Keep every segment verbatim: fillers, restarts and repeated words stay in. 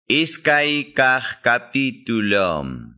Iskay kaq capitulum.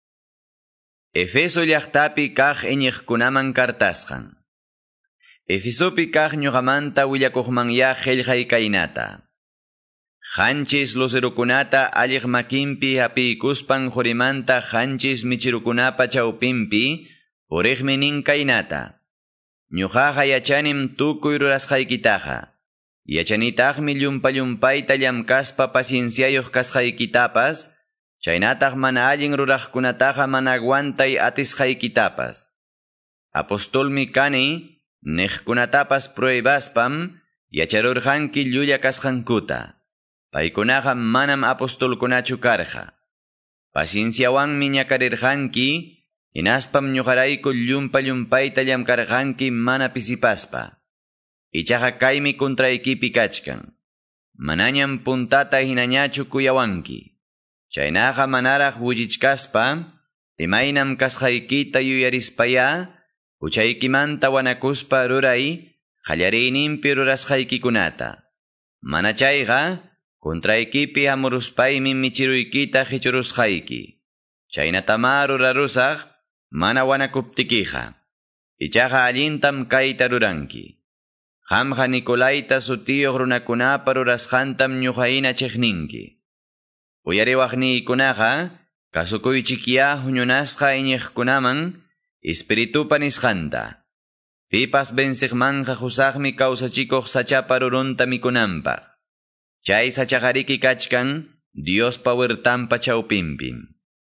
Efeso llaqtapi kaq iñiqkunaman kartasqan. Efesopi kaq ñuqamanta willakuqmanya qillqay kaynata. Qanchis lucerukunata alliq makinpi hapiykuspan qurimanta qanchis michirukunapa chawpinpi puriqmi nin kaynata. Ñuqaqa yachanim tukuy rurasqaykitaqa. Yachanitaqmi llumpa llumpayta llamkaspa pacienciayuq kasqaykitapas, chaynataq mana allin ruraqkunataqa mana aguantay atisqaykitapas. Apostolmi kani, niqkunatapas pruebaspam, yacharurqanki llulla kasqankuta. Paykunaqa manam apostolkunachu karqa. Pacienciawanmi ñakarirqanki, hinaspam ñuqarayku llumpa llumpayta llamkarqanki mana pisipaspa. Ichaqa kaymi kontraykipi kachkan. Manañam puntata hinañachu kuyawanki. Chaynaqa manaraq wullichkaspa, imaynam kasqaykita yuyarispaya, huchaykimanta wanakuspa ruray, qallariyninpi rurasqaykikunata. Mana chayqa, kontraykipi hamuruspaymi michiruykita qichurusqayki. Chaynatama rurarusaq, mana wanakuptikiqa. Ichaqa allintam kayta ruranki. Qamqa Nicolaita sutiyuq runakunapa rurasqantam ñuqayna chiqninki. Uyariwaqniykunaqa, kasukuychikya huñunasqa iñiqkunaman, espiritupa nisqanta. Pipas bensiqmanqa husaqmi kawsachikuq sachapa rurunta mikunanpaq. Chay sachaqariki kachkan, Diospa wirtanpa chawpinpim.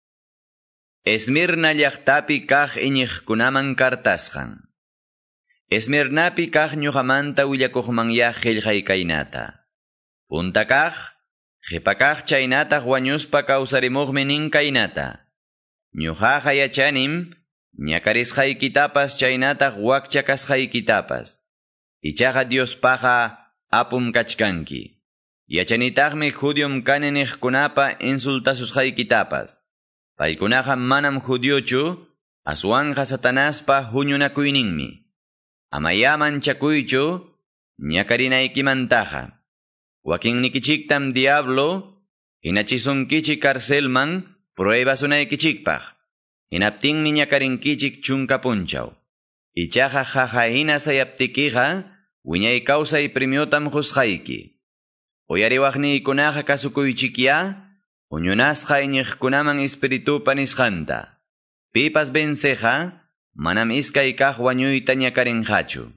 Esmirna llaqtapi kaq iñiqkunaman kartasqan. Esmirnapi kaq ñuqamanta willakuqmanya qillqay kaynata. Punta kaq, qipa kaq chaynataq wañuspa kawsarimuqmi nin kaynata. Ñuqaqa yachanim, ñakarisqaykitapas chaynataq wakcha kasqaykitapas. Ichaqa Diospaqa apum kachkanki. Yachanitaqmi judium kani niqkunapa insultasusqaykitapas. Paykunaqa manam judiochu, aswanqa Satanaspa huñunakuyninmi. Amayaman chakuychu, ñakarinaykimantaqa. Wakinnikichiktam diablo, hinachisunkichik karcelman, pruebasunaykichikpaq. Hinaptinmi ñakarinkichik chunka punchaw. Ichaqa qaqahina sayaptikiqa, wiñay kawsay premiotam qusqayki. Uyariwaqniykunaqa kasukuychikya, huñunasqa iñiqkunaman espiritupa nisqanta. Pipas benseqa, manam iskay kaq wañuyta ñakarinqachu.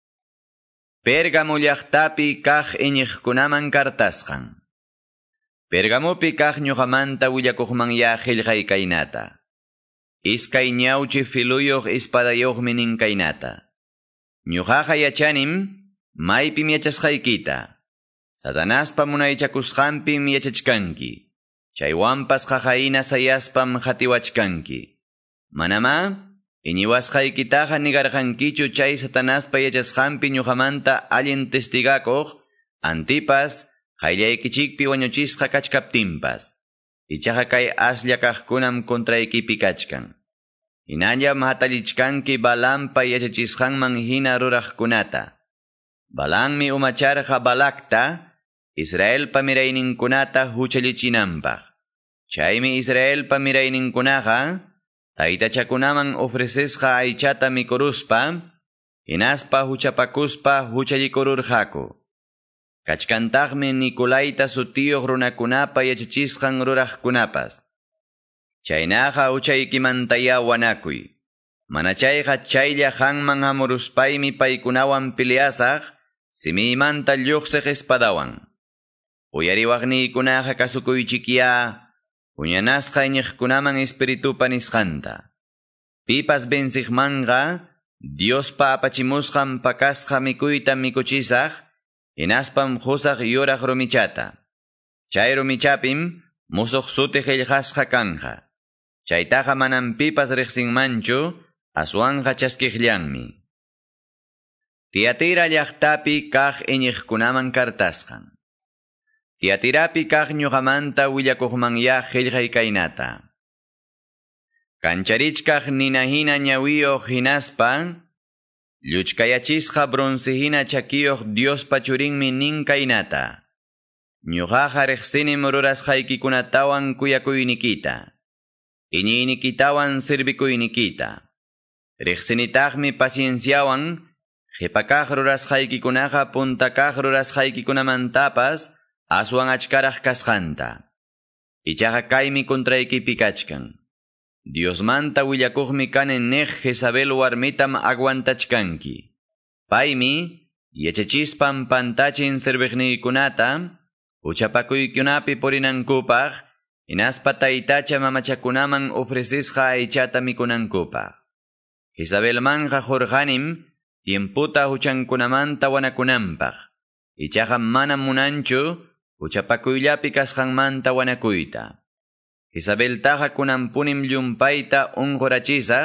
Pergamo llaqtapi kaq iñiqkunaman kartasqan. Pergamopi kaq ñuqamanta willakuqmanya qillqay kaynata. Iskay ñawchi filuyuq ispadayuqmi nin kaynata. Ñuqaqa yachanim, maypim yachasqaykita. Satanaspa munaychakusqanpim yachachkanki. Chaywanpas qaqayna sayaspam qatiwachkanki. Manama, iñiwasqaykitaqa nigarqankichu chay Satanaspa yachasqanpi ñuqamanta allin testigakuq, Antipas, qayllaykichikpi wañuchisqa kachkaptinpas. Ichaqa kay aslla kaqkunam kontraykipi kachkan. Hinallam hatalichkanki Balampa yachachisqanman hina ruraqkunata. Balammi umacharqa Balakta, Israelpa mirayninkunata huchallichinanpaq. Chaymi Israelpa mirayninkunaqa, taytachakunaman ofrecesqa aychata mikuruspa, hinaspa huchapakuspa huchallikururqaku. Kachkantaqmi Nicolaita sutiyuq runakunapa yachachisqan ruraqkunapas. Chaynaqa huchaykimantaya wanakuy. Mana chayqa chaylla qanman hamuruspaymi paykunawan peleasaq, simiymanta lluqsiq espadawan. Uyariwaqniykunaqa kasukuychikya, huñanasqa iñiqkunaman espiritupa nisqanta. Pipas bensiqmanqa, Diospa apachimusqan pakasqa mikuyta mikuchisaq, hinaspam husaq yuraq rumichata. Chay rumichapim, musuq suti qillqasqa kanqa. Chaytaqa manam pipas riqsinmanchu, aswanqa chaskiqllanmi. Tiatira llaqtapi kaq iñiqkunaman kartasqan. Tiatirapi kaq ñuqamanta willakuqmanya qillqay kaynata. Kancharichkaq ninahina ñawiyuq hinaspa, lluchkayachisqa bronzehina chakiyuq Diospa churinmi nin kaynata. ñuqaqa riqsinim rurasqaykicunatawan kuyakuynikita, iñiynikitawan sirvikuynikita. Riqsinitaqmi pacienciawan, qhipakaq rurasqaykikunaqa puntakaq rurasqaykikunamantapas aswan achkaraq kasqanta. Ichaqa kaymi kontraykipi kachkan. Diosmanta willakuqmi kanen niq Jezabel warmitam aguantachkanki. Paymi, yachachispan pantachin sirviqniykunata, uchapakuykunapi purinankupaq, hinaspa taytacha mamachakunaman ofrecisqa aychata mikunankupaq. Jezabelmanqa hurqanim, tiemputa huchankunamanta wanakunanpaq. Ichaqa manam munanchu, uchapakuyllapi kasqanmanta wanakuyta. Jezabeltaqa kunanpunim llumpayta unqurachisaq,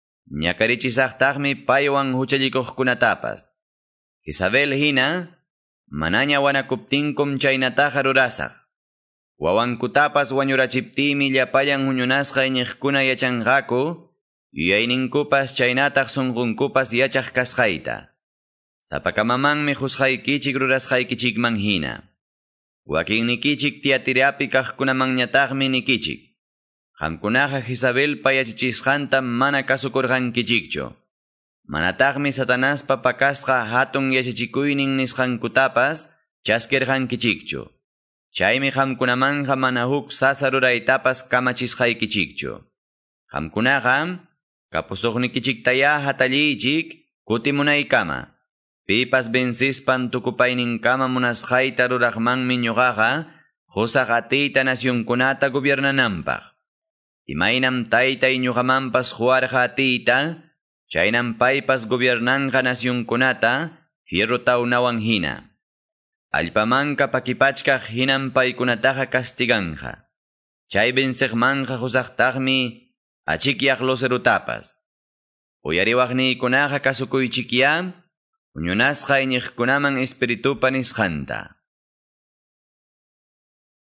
ñakarichisaqtaqmi paywan huchallikuqkunatapas. Jezabel hina, manaña wanakuptinkum chaynataqa rurasaq. Wawankutapas wañurachiptimi llapallan huñunasqa iñiqkuna yachanqaku, yuyayninkupas chaynataq sunqunkupas yachaq kasqayta. Sapakamamanmi husqaykichik rurasqaykichikman hina. Wakinnikichik Tiatirapi kaqkunamanñataqmi nikichik. Qamkunaqa Jezabelpa yachachisqanta mana kasukurqankichikchu. Manataqmi Satanaspa pakasqa hatun yachachikuynin nisqankutapas chaskirqankichikchu. Chaymi qamkunamanqa mana huk sasa ruraytapas kamachisqaykichikchu. Qamkunaqa kapusuqnikichiktaya hatallichik kutimunaykama. Pipas vencispan tukupayninkama munasqayta ruraqmanmi ñuqaqa qusaq atiyta nasyunkunata gobiernananpaq. Imaynam taytay ñuqamanpas huarqa atiyta, chaynam paypas gobiernanqa nasyunkunata fierro tawnawan hina. Allpamanqa pakipachkaq hinam paykunataqa castiganja. Chay venceqmanqa qusaqtaqmi achikyaq loserutapas. Uyariwaqniykunaqa kasukuychikya, uñunasqa iñiqkunaman espiritupa nisqanta.